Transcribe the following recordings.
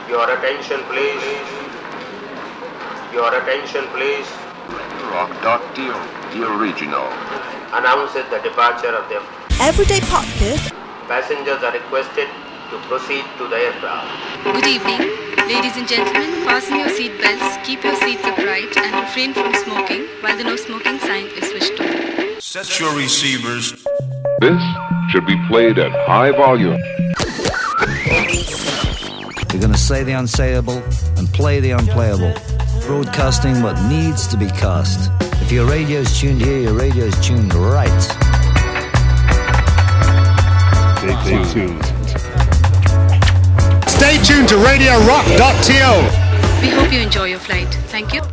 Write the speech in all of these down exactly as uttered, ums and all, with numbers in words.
Your attention please. Your attention please. Rock.dio, the original. Announces the departure of the Everyday Podcast. Passengers are requested to proceed to the aircraft. Good evening, ladies and gentlemen. Fasten your seat belts, keep your seats upright, and refrain from smoking while the no smoking sign is switched on. Set your receivers. This should be played at high volume. We're going to say the unsayable and play the unplayable. Broadcasting what needs to be cast. If your radio's tuned here, your radio's tuned right. Stay tuned. Stay tuned to Radio Rock.to. We hope you enjoy your flight. Thank you.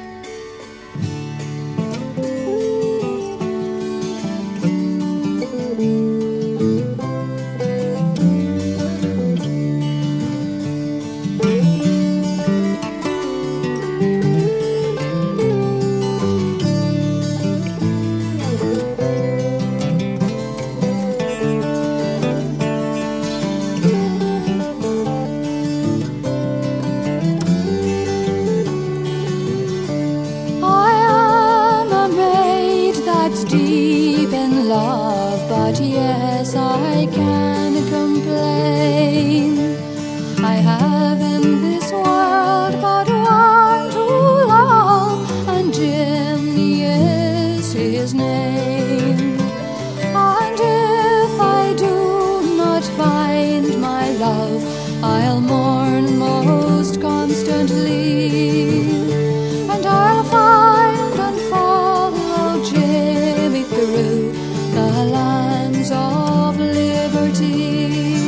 Deep in love, but yes, I can complain. I have in this world but one true love, and Jimmy is his name. And if I do not find my love, I'll mourn most constantly, and I'll find and follow Jimmy through the lands of liberty.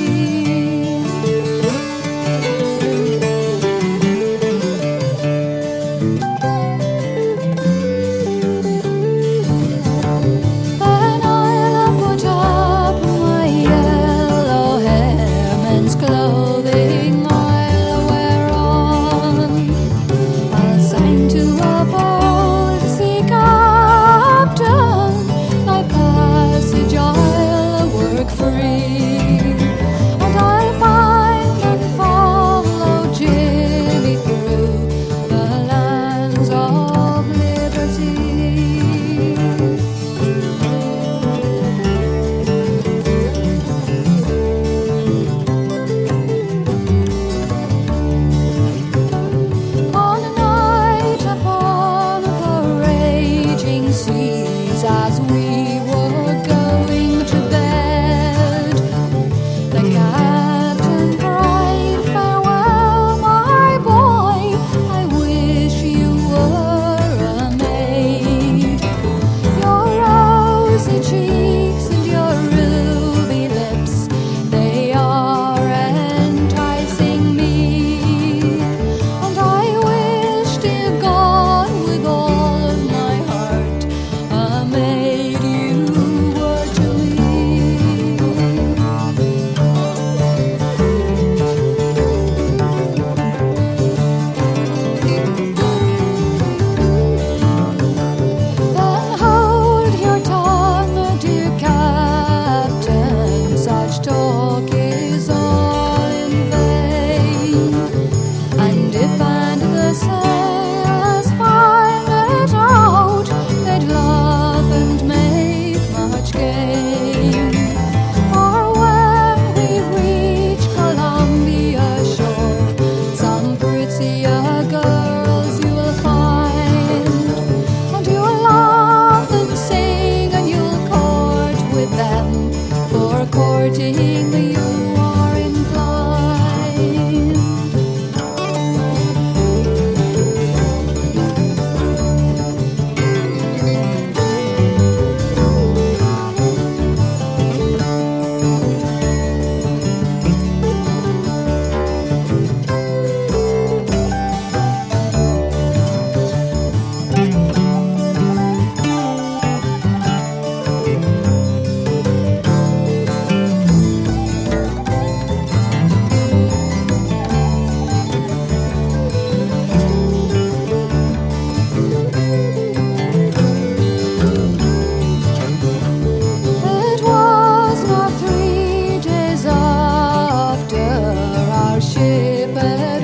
Then I'll put up my yellow hair, men's clothing I'll wear on. I'll sign to a bold sea captain, my passage I'll work free, and I'll find and follow Jimmy through the lands of liberty. On a night upon the raging seas, as we were going to bed, the captain cried, "Farewell, my boy, I wish you were a maid. Your rosy cheeks and your ruby lips, they are enticing me, and I wish, dear God, with all of my heart, a maid you were to me." Then hold your tongue, dear captain, such talk is all in vain. And if and the sailors find it out, they'd laugh and make much gain. For when we reach Columbia shore, some prettier girls you'll find, and you'll laugh and sing, and you'll court with them, for courting you are inclined. It was not three days after our ship had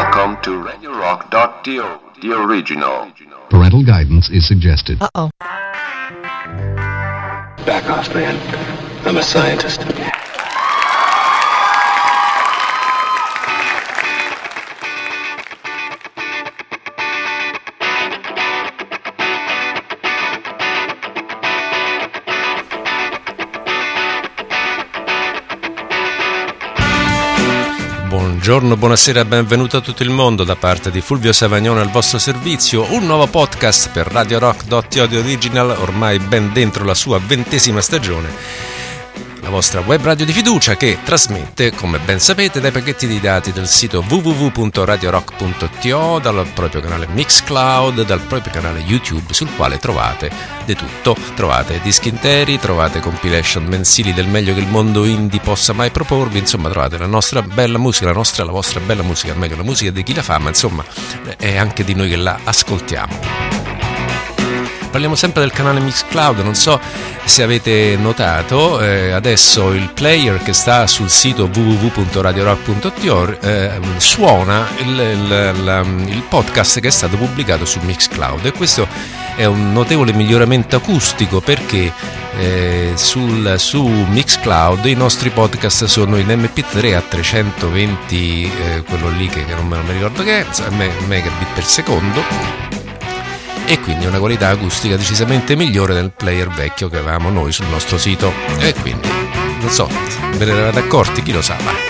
Welcome to radio rock dot t o, the original. Parental guidance is suggested. Uh-oh. Back off, man. I'm a scientist. Buongiorno, buonasera, benvenuto a tutto il mondo da parte di Fulvio Savagnone al vostro servizio. Un nuovo podcast per radio rock dot t o The Original, ormai ben dentro la sua ventesima stagione. La vostra web radio di fiducia che trasmette, come ben sapete, dai pacchetti di dati del sito w w w punto radio rock punto t o, dal proprio canale Mixcloud, dal proprio canale YouTube, sul quale trovate di tutto. Trovate dischi interi, trovate compilation mensili del meglio che il mondo indie possa mai proporvi, insomma trovate la nostra bella musica, la nostra, la vostra bella musica, meglio la musica di chi la fa, ma insomma è anche di noi che la ascoltiamo. Parliamo sempre del canale Mixcloud, non so se avete notato, eh, adesso il player che sta sul sito w w w punto radio rock punto t o eh, suona il, il, la, il podcast che è stato pubblicato su Mixcloud, e questo è un notevole miglioramento acustico perché eh, sul, su Mixcloud i nostri podcast sono in M P tre a trecentoventi, eh, quello lì che, che non me lo ricordo che è, megabit per secondo, e quindi una qualità acustica decisamente migliore del player vecchio che avevamo noi sul nostro sito. E quindi, non so, ve ne eravate accorti? Chi lo sa, va.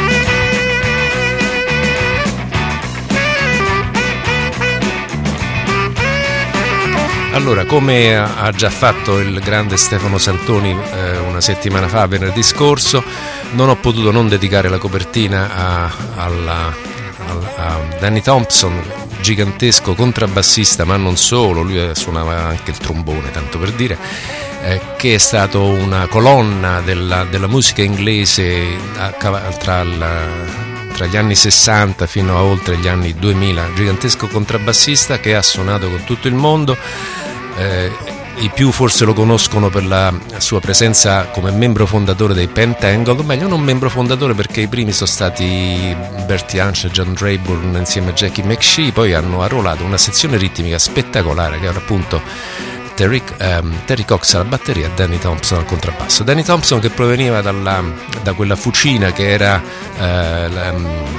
Allora, come ha già fatto il grande Stefano Santoni eh, una settimana fa, venerdì scorso, non ho potuto non dedicare la copertina a, alla, a, a Danny Thompson, gigantesco contrabbassista, ma non solo, lui suonava anche il trombone, tanto per dire, eh, che è stato una colonna della, della musica inglese a, tra, la, tra gli anni sessanta fino a oltre gli anni duemila, gigantesco contrabbassista che ha suonato con tutto il mondo. Eh, I più forse lo conoscono per la sua presenza come membro fondatore dei Pentangle, o meglio non membro fondatore perché i primi sono stati Bertie Hansch e John Rayburn insieme a Jackie McShee, poi hanno arruolato una sezione ritmica spettacolare che era appunto Terry, um, Terry Cox alla batteria e Danny Thompson al contrabbasso. Danny Thompson che proveniva dalla, da quella fucina che era eh, la,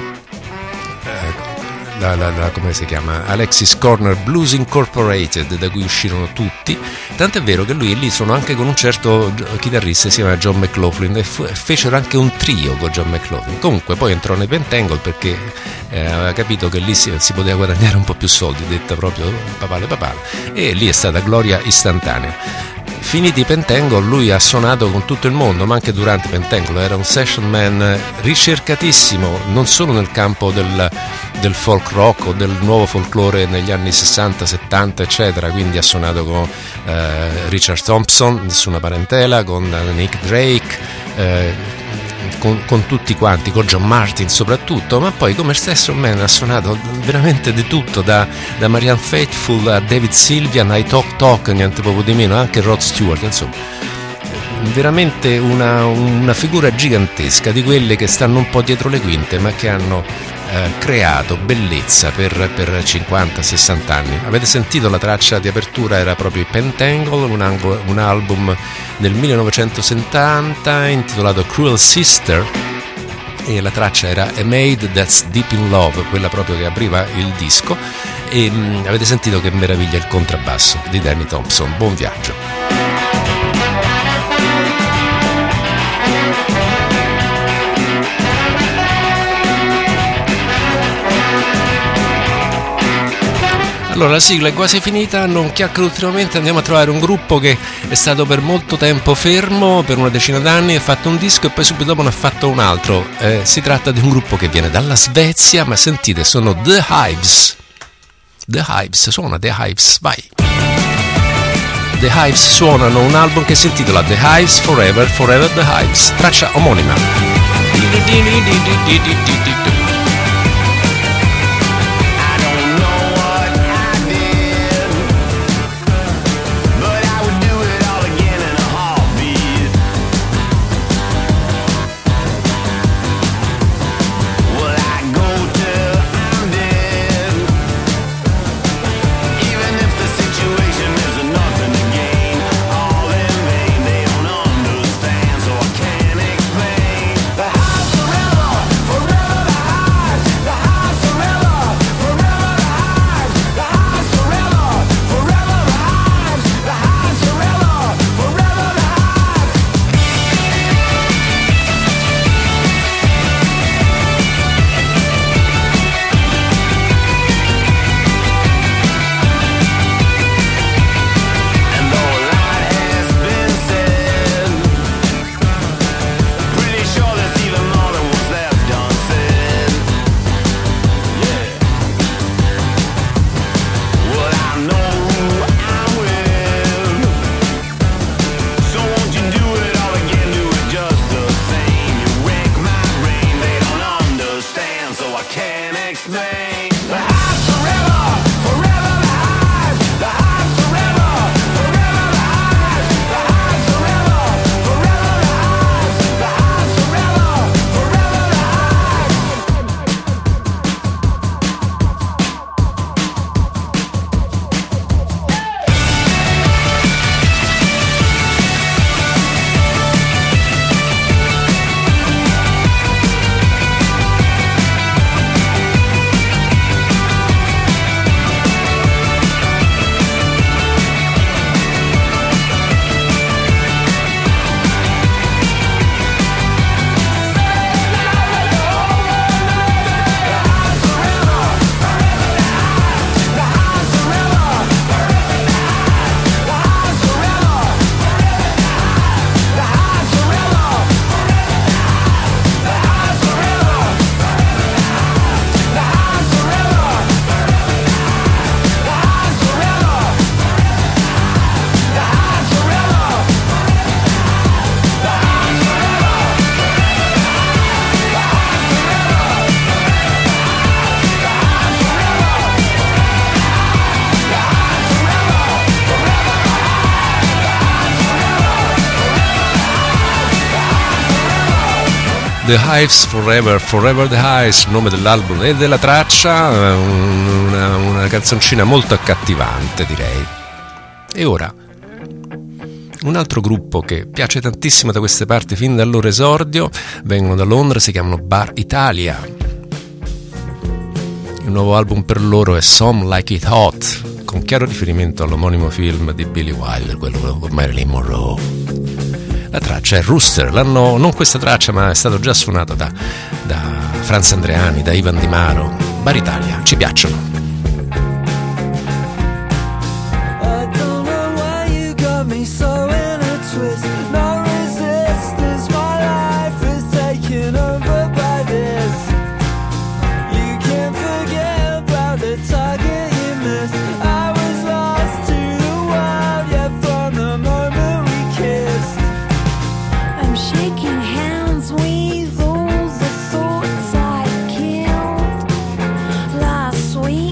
La, la, la, come si chiama? Alexis Corner Blues Incorporated, da cui uscirono tutti, tant'è vero che lui e lì sono anche con un certo chitarrista si chiama John McLaughlin, e fu, fecero anche un trio con John McLaughlin. Comunque poi entrò nei Pentangle perché eh, aveva capito che lì si, si poteva guadagnare un po' più soldi, detta proprio papale papale, e lì è stata gloria istantanea. Finiti i Pentangle, lui ha suonato con tutto il mondo, ma anche durante i Pentangle era un session man ricercatissimo, non solo nel campo del, del folk rock o del nuovo folklore negli anni sessanta, settanta eccetera, quindi ha suonato con eh, Richard Thompson, nessuna parentela, con Nick Drake, eh, Con, con tutti quanti, con John Martin soprattutto, ma poi come stesso man ha suonato veramente di tutto, da, da Marianne Faithfull a David Sylvian ai Talk Talk, niente poco di meno, anche Rod Stewart, insomma veramente una, una figura gigantesca, di quelle che stanno un po' dietro le quinte ma che hanno eh, creato bellezza per, per cinquanta sessanta anni. Avete sentito la traccia di apertura, era proprio i Pentangle, un, ango, un album del millenovecentosettanta intitolato Cruel Sister, e la traccia era A Maid That's Deep in Love, quella proprio che apriva il disco, e mh, avete sentito che meraviglia il contrabbasso di Danny Thompson. Buon viaggio. Allora, la sigla è quasi finita, non chiacchiero ultimamente, andiamo a trovare un gruppo che è stato per molto tempo fermo, per una decina d'anni, ha fatto un disco e poi subito dopo ne ha fatto un altro. Eh, si tratta di un gruppo che viene dalla Svezia, ma sentite, sono The Hives. The Hives, suona The Hives, vai! The Hives suonano un album che si intitola The Hives Forever, Forever The Hives, traccia omonima. Well, I go till I'm dead. The Hives, Forever, Forever the Hives, nome dell'album e della traccia, una, una canzoncina molto accattivante, direi. E ora un altro gruppo che piace tantissimo da queste parti fin dal loro esordio, vengono da Londra, si chiamano Bar Italia. Il nuovo album per loro è Some Like It Hot, con chiaro riferimento all'omonimo film di Billy Wilder, quello con Marilyn Monroe. La traccia è Rooster, l'hanno, non questa traccia, ma è stato già suonato da, da Franz Andreani, da Ivan Di Maro. Bar Italia, ci piacciono. Sweet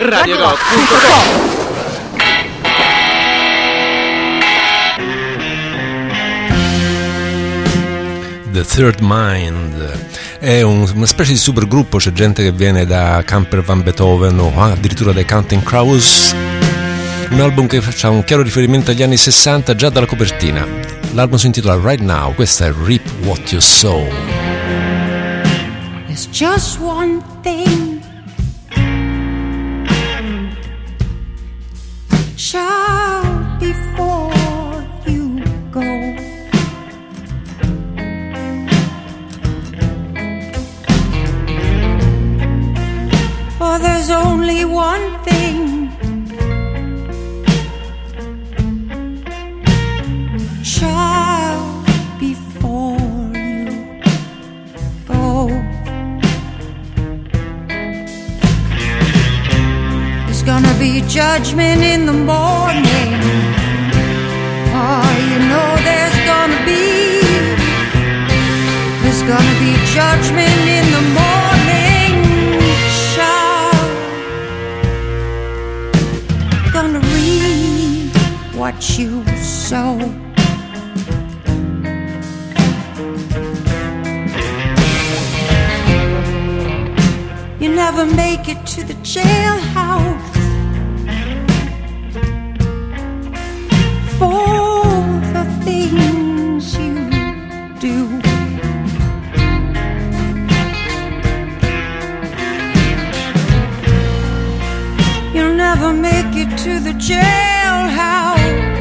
radio rock punto com. The Third Mind è un, una specie di supergruppo, c'è gente che viene da Camper Van Beethoven o addirittura dai Counting Crows, un album che fa un chiaro riferimento agli anni sessanta già dalla copertina. L'album si intitola Right Now, questa è Reap What You Sow. There's just one thing, child, before you go. Oh, there's only one thing, child, before you go. There's gonna be judgment in the morning. Oh, you know there's gonna be, there's gonna be judgment in the morning. Gonna reap what you sow. You never make it to the jailhouse for the things you do. You'll never make it to the jailhouse,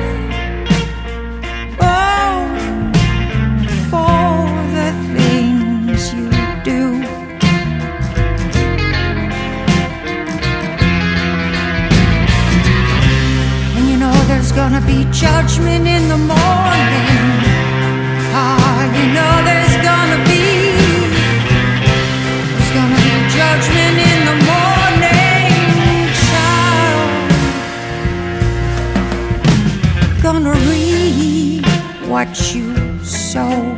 oh, for the things you do. And you know there's gonna be judgment in the morning. Ah, you know there's gonna be, there's gonna be judgment in the morning. Gonna reap what you sow.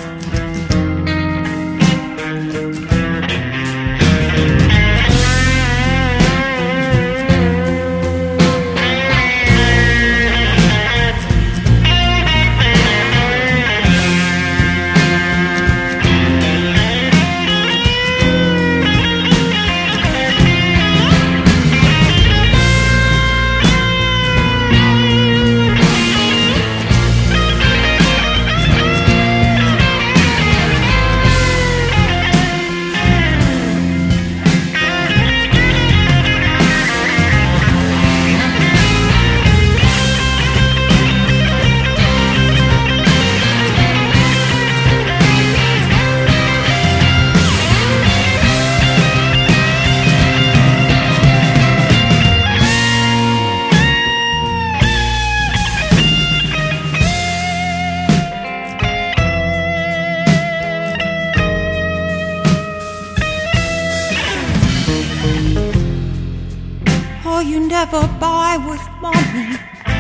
Never buy with money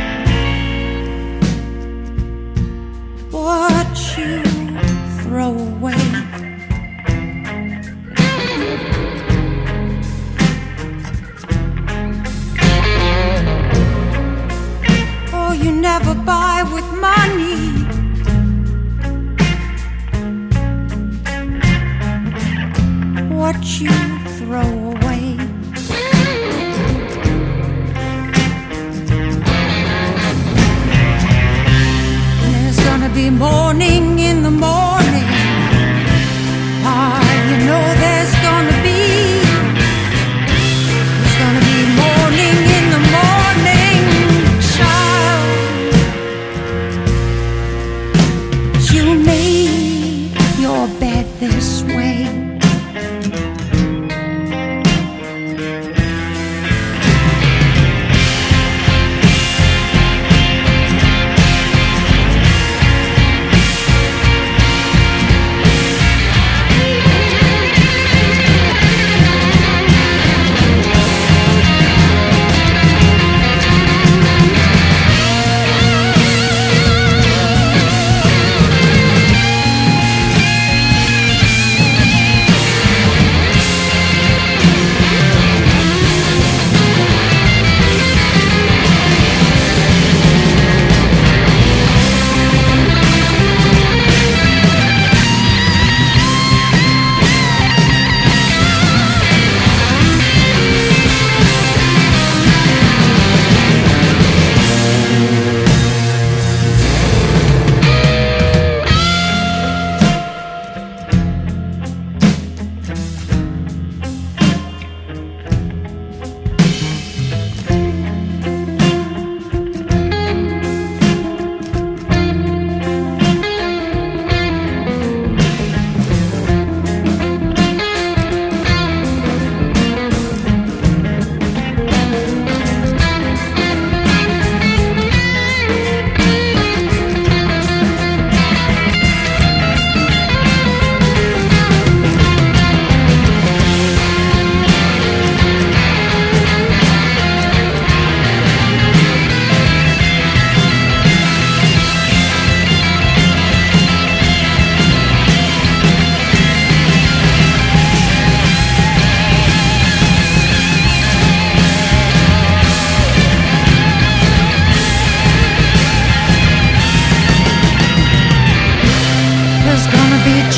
what you throw away. Oh, you never buy with money what you throw away. Gonna be morning in the morning. Ah, you know there's gonna be, there's gonna be morning in the morning, child. You made your bed this way.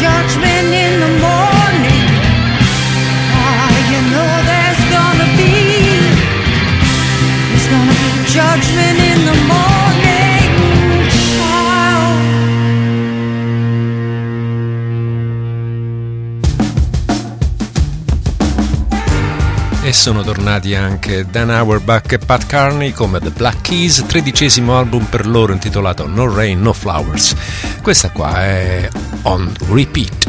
judgment in the morning. Oh, you know there's gonna be, there's gonna be judgment in the morning, child. E sono tornati anche Dan Auerbach e Pat Carney come The Black Keys, tredicesimo album per loro intitolato No Rain, No Flowers. Questa qua è On Repeat.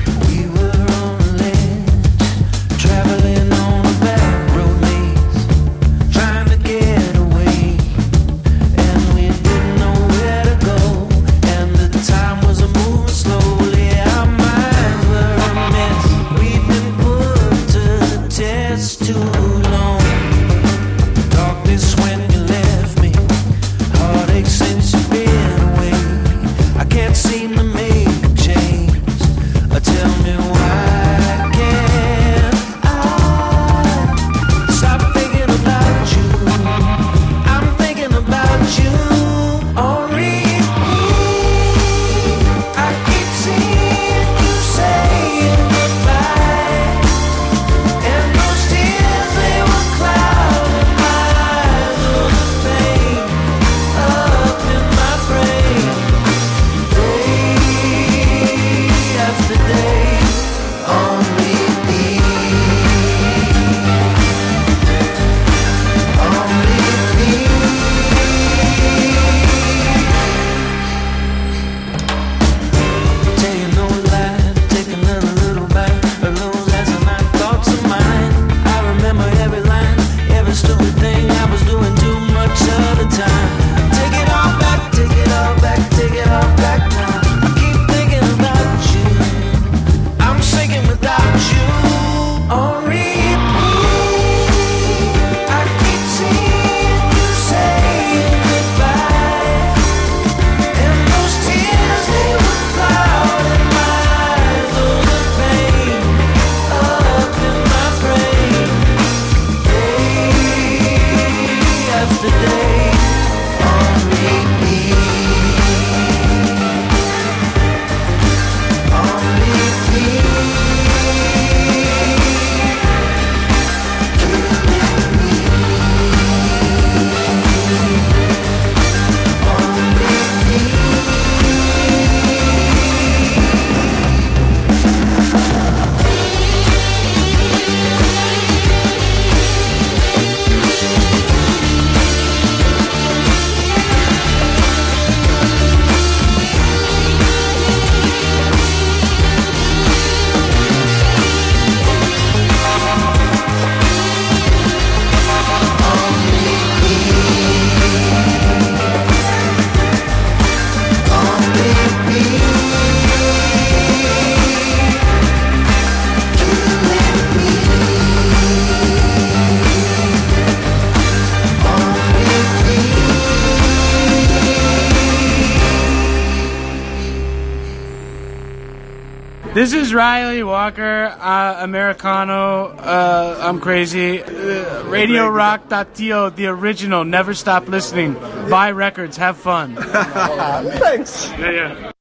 Seem to make a change. Tell me why can't I stop thinking about you? I'm thinking about you on repeat. I keep seeing you saying goodbye, and those tears, they were clouding my eyes. Oh, the pain up in my brain, day after day. On repeat, on repeat. Taking no lie, taking another little bite of those asinine thoughts of mine. I remember every line, every stupid thing I was doing too much of the time. Take it all back, take it all back, take it all back now. I keep thinking about you, I'm sinking without you on repeat. I keep seeing you saying goodbye, and those tears, they were clouding my eyes. Oh, the pain up in my brain, day after day, on repeat, on repeat. This is Riley Walker, uh, Americano, uh, I'm crazy, uh, Radio Rock dot T O, the original, never stop listening, buy records, have fun. Thanks. Yeah, yeah.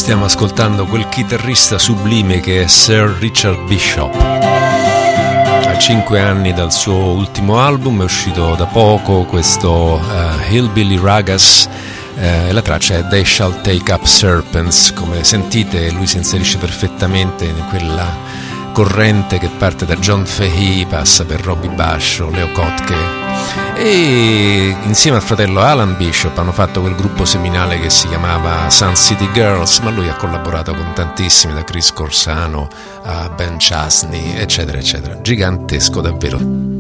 Stiamo ascoltando quel chitarrista sublime che è Sir Richard Bishop. A cinque anni dal suo ultimo album è uscito da poco questo uh, Hillbilly Ragas, e eh, la traccia è They Shall Take Up Serpents. Come sentite, lui si inserisce perfettamente in quella corrente che parte da John Fahey, passa per Robbie Basho, Leo Kottke, e insieme al fratello Alan Bishop hanno fatto quel gruppo seminale che si chiamava Sun City Girls, ma lui ha collaborato con tantissimi, da Chris Corsano a Ben Chasney, eccetera eccetera. Gigantesco davvero.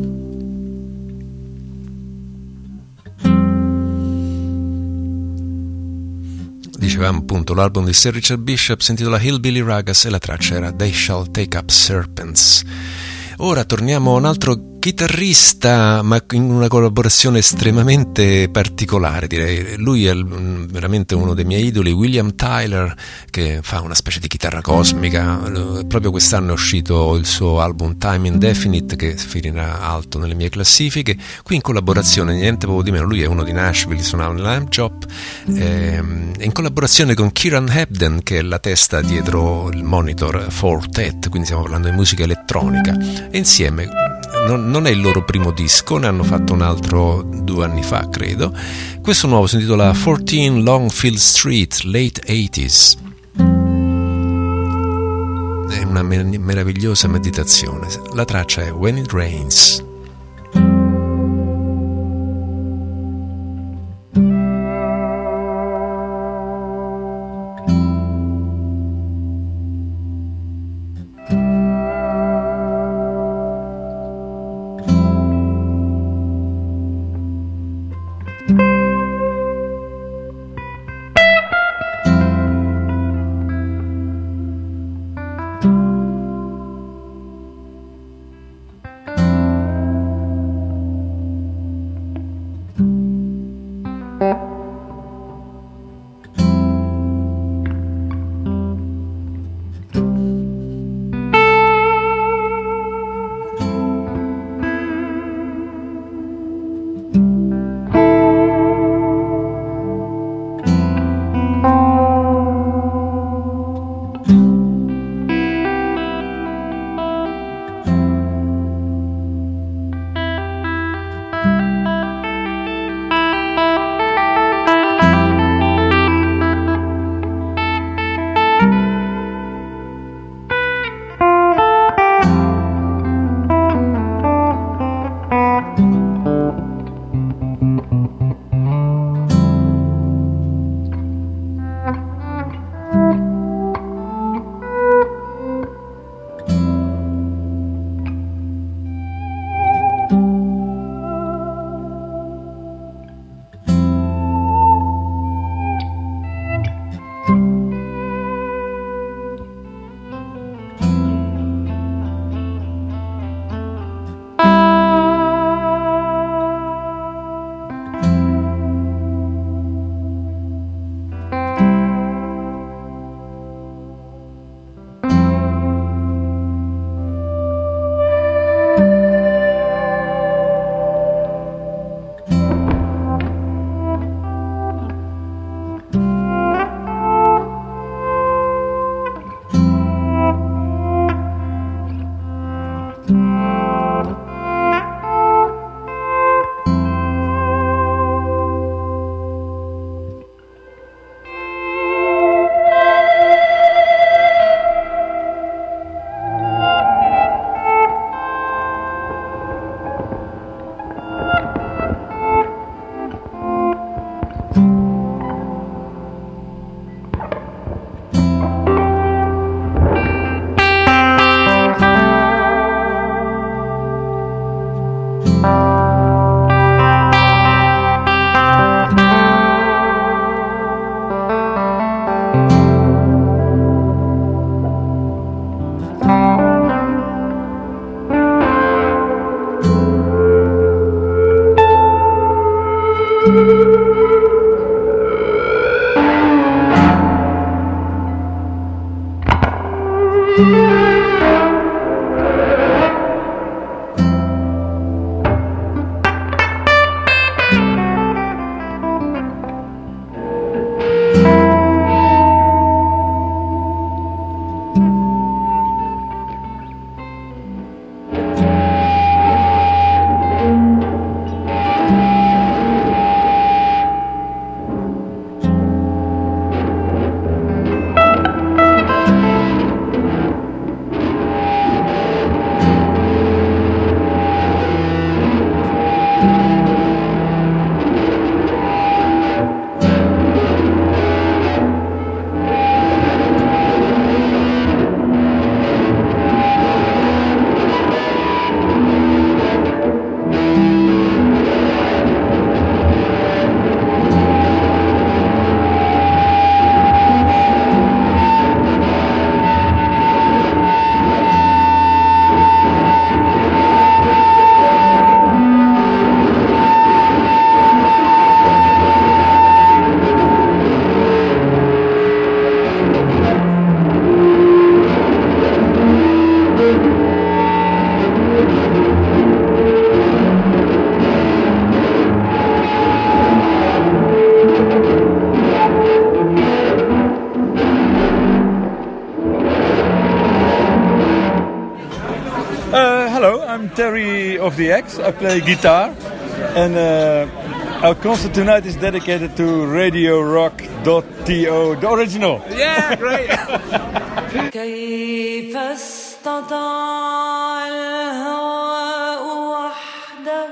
Dicevamo appunto, l'album di Sir Richard Bishop si intitola Hillbilly Ragas e la traccia era They Shall Take Up Serpents. Ora torniamo a un altro chitarrista, ma in una collaborazione estremamente particolare, direi. Lui è veramente uno dei miei idoli, William Tyler, che fa una specie di chitarra cosmica. Proprio quest'anno è uscito il suo album Time Indefinite, che finirà alto nelle mie classifiche. Qui in collaborazione, niente poco di meno, lui è uno di Nashville, suonava nell'Amp Job, ehm, in collaborazione con Kieran Hebden, che è la testa dietro il monitor Fortet, quindi stiamo parlando di musica elettronica. E insieme, non, non è il loro primo disco, ne hanno fatto un altro due anni fa, credo. Questo nuovo si intitola quattordici Longfield Street, Late eighties. È una mer- meravigliosa meditazione. La traccia è When It Rains. Uh, hello, I'm Terry of the X. I play guitar, and uh, our concert tonight is dedicated to radio rock dot t o, the original. Yeah, great. كيف استطاع الهواء وحده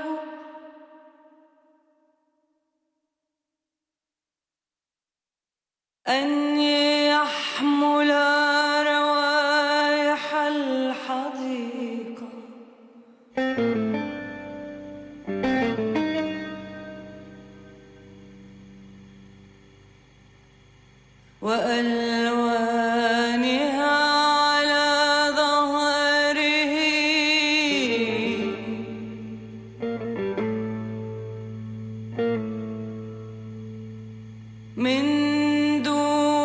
أن يحمل روائح الحديقة وألوانها على ظهره من دون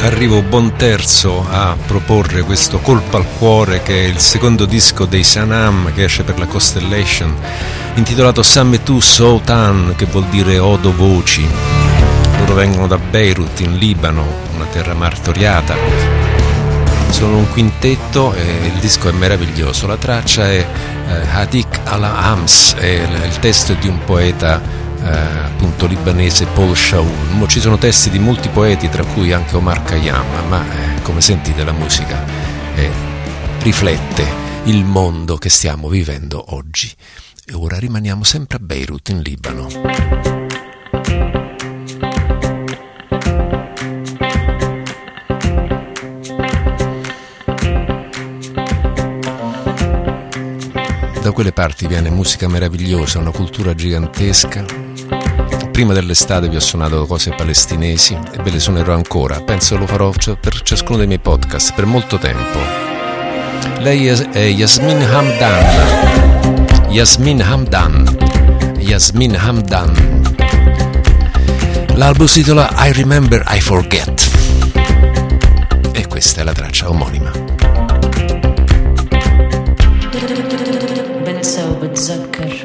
arrivo buon terzo a proporre questo Colpo al cuore, che è il secondo disco dei Sanam, che esce per la Constellation, intitolato Sammetu Soutan, che vuol dire Odo Voci. Loro vengono da Beirut, in Libano, una terra martoriata. Sono un quintetto e il disco è meraviglioso. La traccia è eh, Hadik al-Hams, e il testo è di un poeta Uh, appunto libanese, Paul Shaul. Ci sono testi di molti poeti, tra cui anche Omar Khayyam, ma eh, come sentite la musica eh, riflette il mondo che stiamo vivendo oggi. E ora rimaniamo sempre a Beirut, in Libano. Da quelle parti viene musica meravigliosa, una cultura gigantesca. Prima dell'estate vi ho suonato cose palestinesi e ve le suonerò ancora. Penso lo farò per ciascuno dei miei podcast per molto tempo. Lei è Yasmin Hamdan. Yasmin Hamdan. Yasmin Hamdan. L'album si intitola I Remember, I Forget. E questa è la traccia omonima. بنسى وبتذكر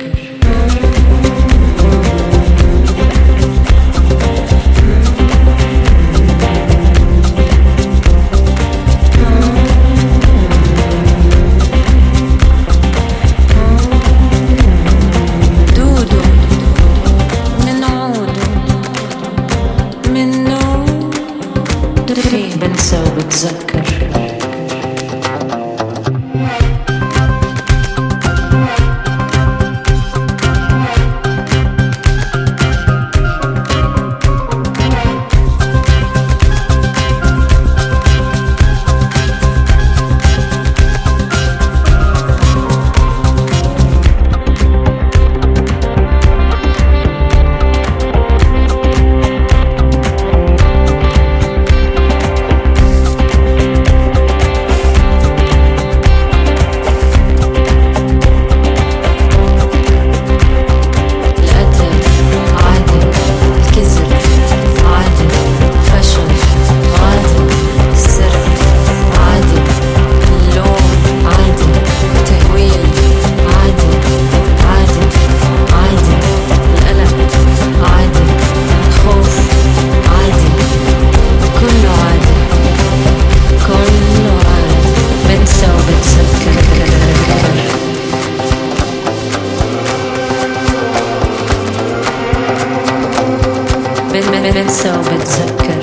دودو من عودو منو بنسى وبتذكر بنسى وبتذكر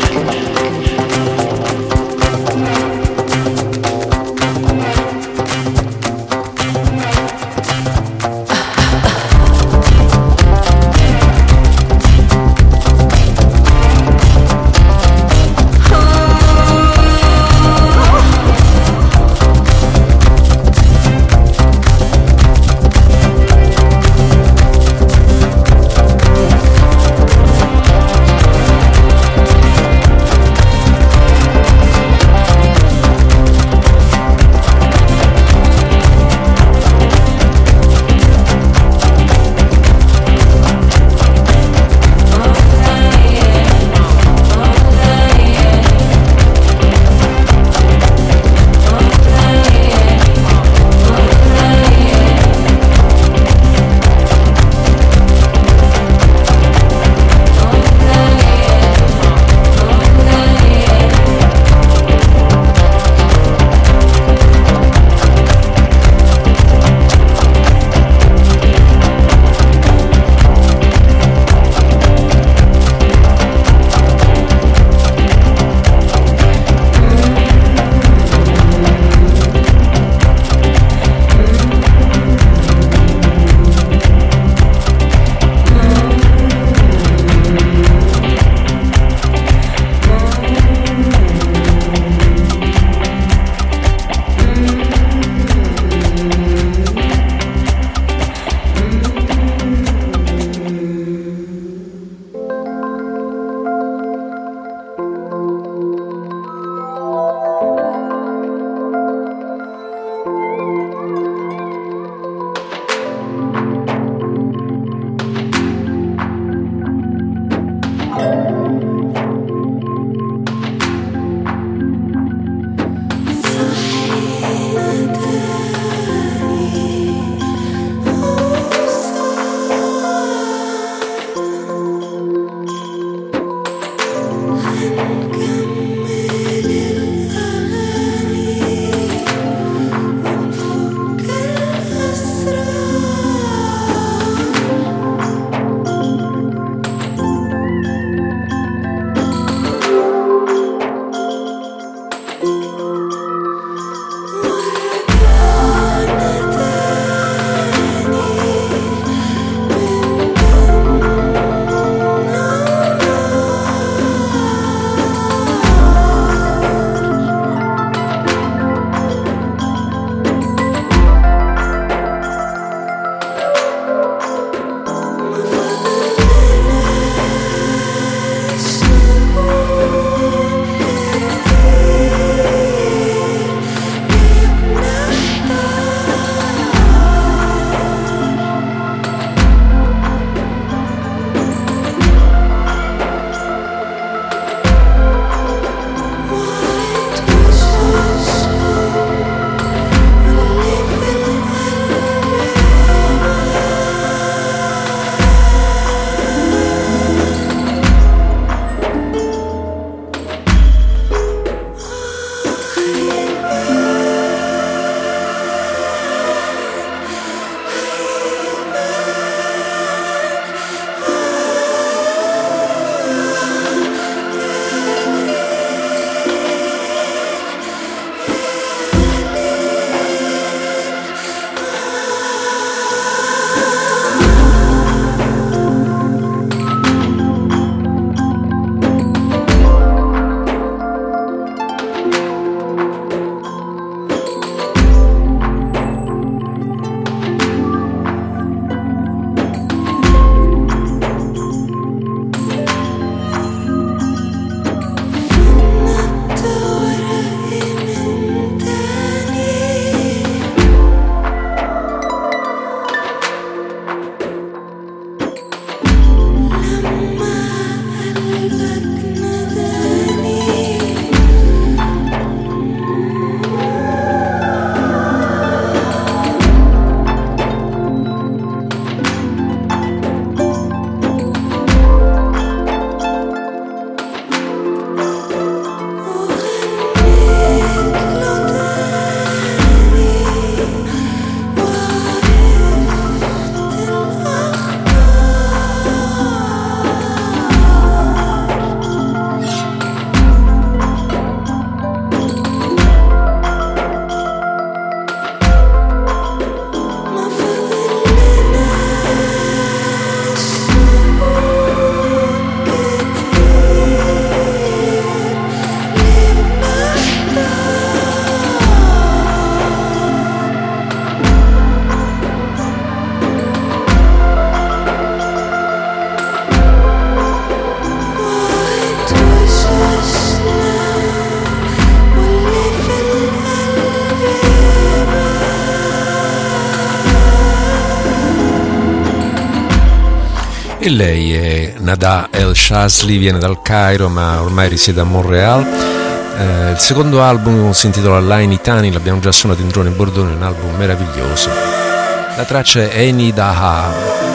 E lei è Nada El Shazly, viene dal Cairo ma ormai risiede a Montreal. Eh, il secondo album si intitola Line Itani, l'abbiamo già suonato in Drone Bordone, è un album meraviglioso. La traccia è Eni Daha,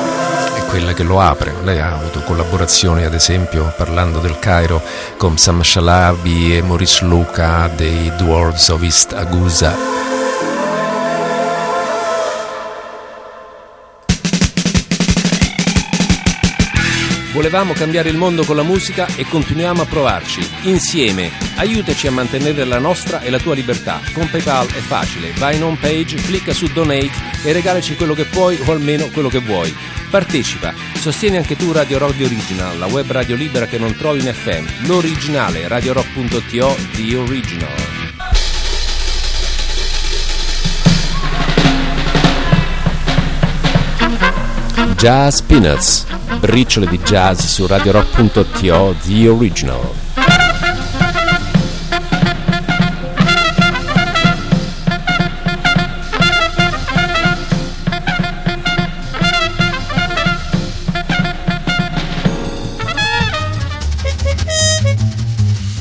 è quella che lo apre. Lei ha avuto collaborazioni, ad esempio, parlando del Cairo, con Sam Shalabi e Maurice Luca dei Dwarves of East Agusa. Volevamo cambiare il mondo con la musica e continuiamo a provarci. Insieme, aiutaci a mantenere la nostra e la tua libertà. Con PayPal è facile. Vai in home page, clicca su Donate e regalaci quello che puoi o almeno quello che vuoi. Partecipa. Sostieni anche tu Radio Rock The Original, la web radio libera che non trovi in F M. L'originale, radio rock punto to, The Original. Jazz Peanuts, briciole di jazz su radio rock punto to, The Original.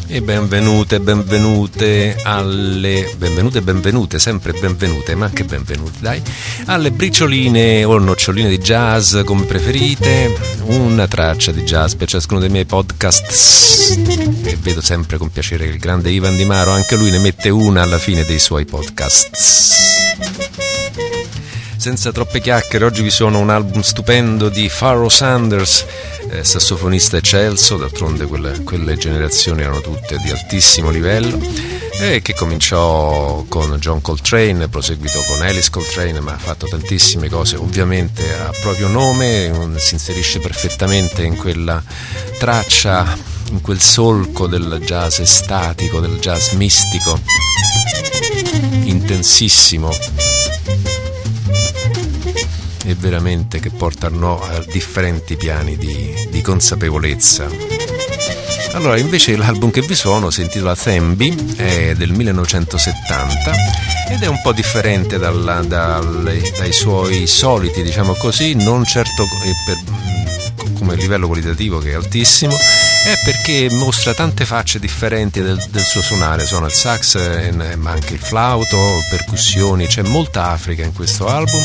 E benvenute, benvenute alle benvenute, benvenute, sempre benvenute, ma anche benvenute, dai, alle bricioline o noccioline di jazz come preferite, una traccia di jazz per ciascuno dei miei podcast. E vedo sempre con piacere che il grande Ivan Di Maro, anche lui ne mette una alla fine dei suoi podcast. Senza troppe chiacchiere, oggi vi suono un album stupendo di Pharoah Sanders, eh, sassofonista eccelso, d'altronde quelle, quelle generazioni erano tutte di altissimo livello, e che cominciò con John Coltrane, proseguito con Alice Coltrane, ma ha fatto tantissime cose ovviamente a proprio nome, si inserisce perfettamente in quella traccia, in quel solco del jazz estatico, del jazz mistico, intensissimo, e veramente che portano a differenti piani di, di consapevolezza. Allora, invece l'album che vi suono si intitola Themby, è del millenovecentosettanta ed è un po' differente dalla, dalle, dai suoi soliti, diciamo così, non certo per, come livello qualitativo, che è altissimo, è perché mostra tante facce differenti del, del suo suonare. Suona il sax, eh, ma anche il flauto, percussioni, c'è molta Africa in questo album.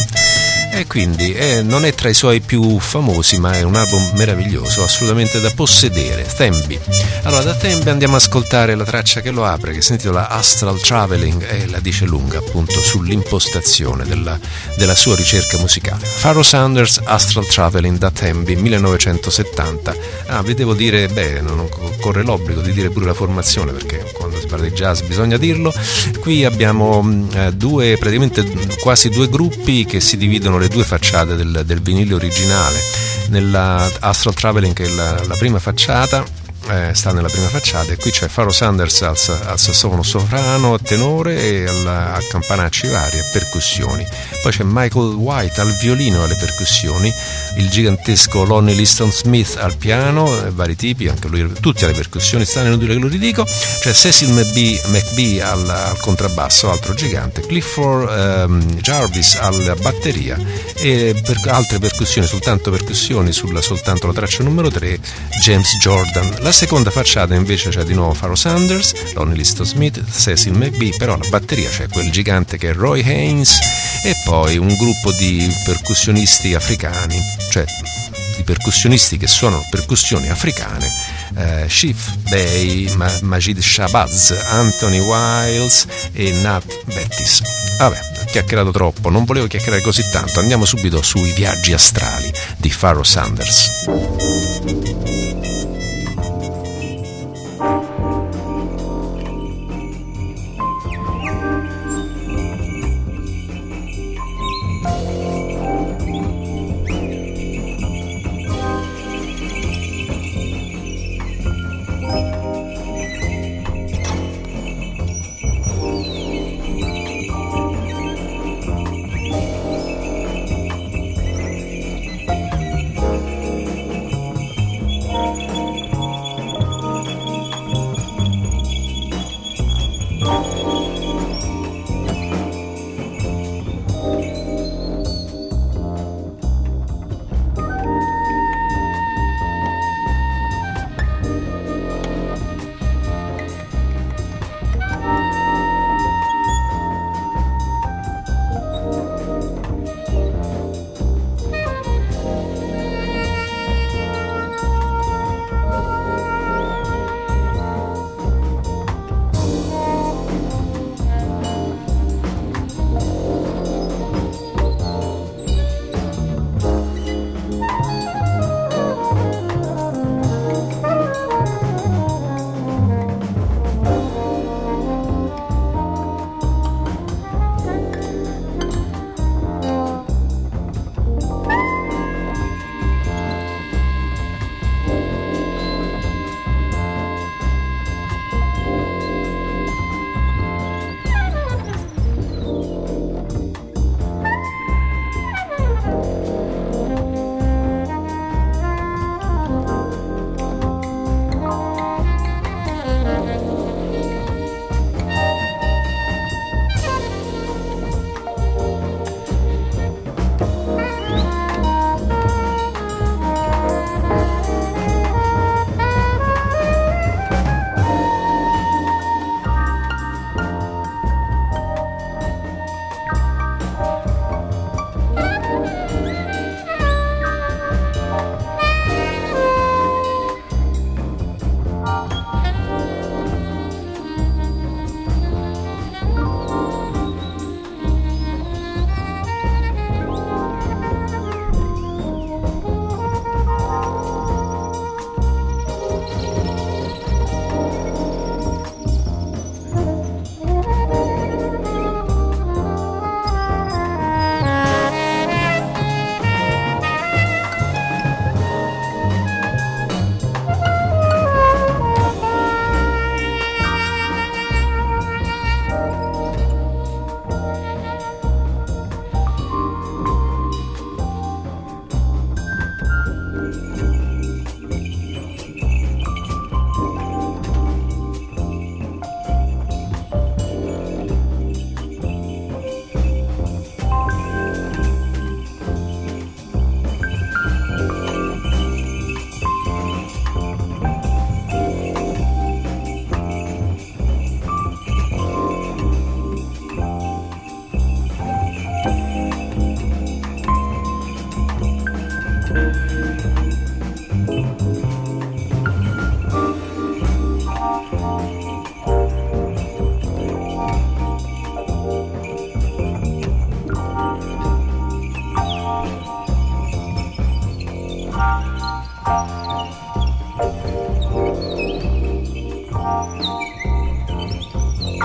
E quindi eh, non è tra i suoi più famosi, ma è un album meraviglioso, assolutamente da possedere. Themby. Allora, da Themby andiamo ad ascoltare la traccia che lo apre, che si intitola Astral Traveling, e la dice lunga appunto sull'impostazione della, della sua ricerca musicale. Pharoah Sanders, Astral Traveling, da Themby, millenovecentosettanta. Ah, vi devo dire, beh, non corre l'obbligo di dire pure la formazione, perché quando si parla di jazz bisogna dirlo. Qui abbiamo eh, due, praticamente quasi due gruppi che si dividono le due facciate del, del vinile originale. Nella Astral Traveling, che è la, la prima facciata, eh, sta nella prima facciata, e qui c'è Pharoah Sanders al, al sassofono soprano, tenore, e al, a campanacci vari e percussioni. Poi c'è Michael White al violino e alle percussioni, il gigantesco Lonnie Liston Smith al piano, eh, vari tipi, anche lui, tutti alle percussioni, sta inutile che lo ridico. C'è Cecil McBee, McBee al, al contrabbasso, altro gigante, Clifford ehm, Jarvis alla batteria, e per altre percussioni, soltanto percussioni sulla soltanto la traccia numero tre, James Jordan. La seconda facciata invece c'è di nuovo Pharoah Sanders, Lonnie Liston Smith, Cecil McBee, però la batteria c'è quel gigante che è Roy Haynes, e poi un gruppo di percussionisti africani, cioè di percussionisti che suonano percussioni africane, eh, Shif Bey, Ma- Majid Shabazz, Anthony Wiles e Nat Bettis. Vabbè, ho chiacchierato troppo, non volevo chiacchierare così tanto, andiamo subito sui viaggi astrali di Pharoah Sanders.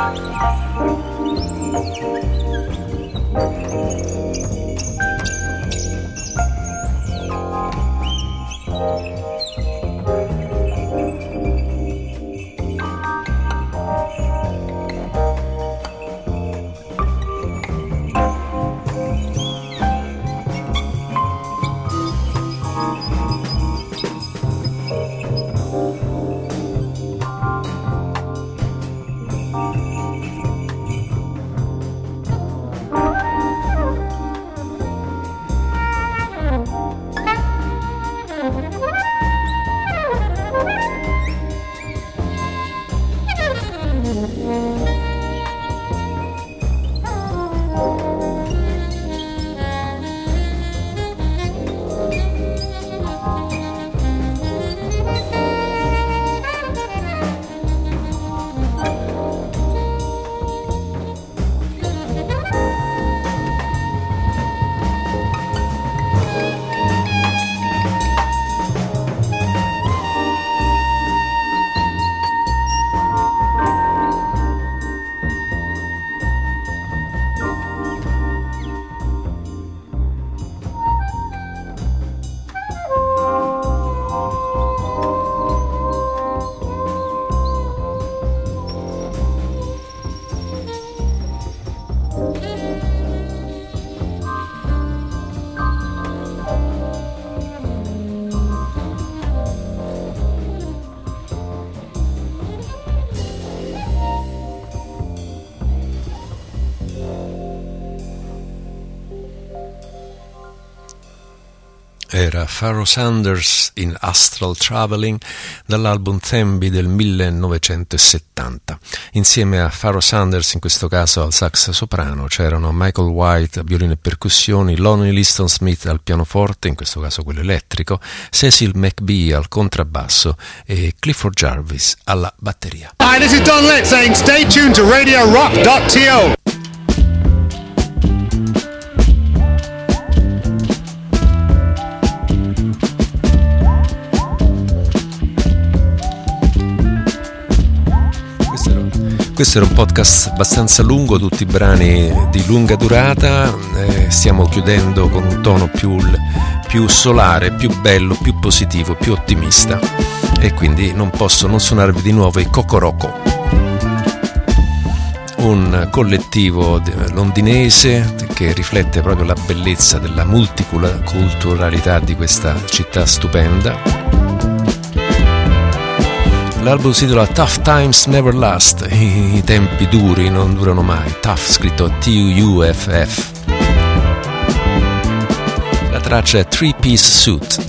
Era Pharoah Sanders in Astral Traveling dall'album Themby del millenovecentosettanta. Insieme a Pharoah Sanders, in questo caso al sax soprano, c'erano Michael White a violino e percussioni, Lonnie Liston Smith al pianoforte, in questo caso quello elettrico, Cecil McBee al contrabbasso e Clifford Jarvis alla batteria. Hi, this is Don Lett saying stay tuned to radio rock dot to. Questo era un podcast abbastanza lungo, tutti brani di lunga durata, eh, stiamo chiudendo con un tono più, più solare, più bello, più positivo, più ottimista e quindi non posso non suonarvi di nuovo i Cocoroco, un collettivo londinese che riflette proprio la bellezza della multiculturalità di questa città stupenda. L'album si intitola Tough Times Never Last, i tempi duri non durano mai, Tough scritto T U F F. La traccia è Three Piece Suit.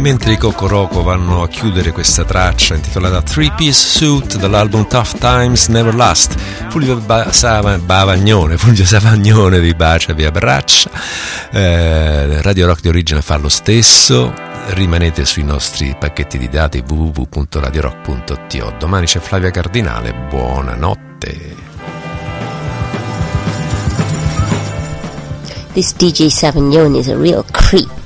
mentre i Cocoroco vanno a chiudere questa traccia intitolata Three Piece Suit dall'album Tough Times Never Last, Fulvio ba- Sava- Bavagnone, Fulvio Savagnone vi bacia, vi abbraccia. eh, Radio Rock di origine fa lo stesso. Rimanete sui nostri pacchetti di dati w w w punto radio rock punto t o. Domani c'è Flavia Cardinale, buonanotte. This D J Savagnone is a real creep.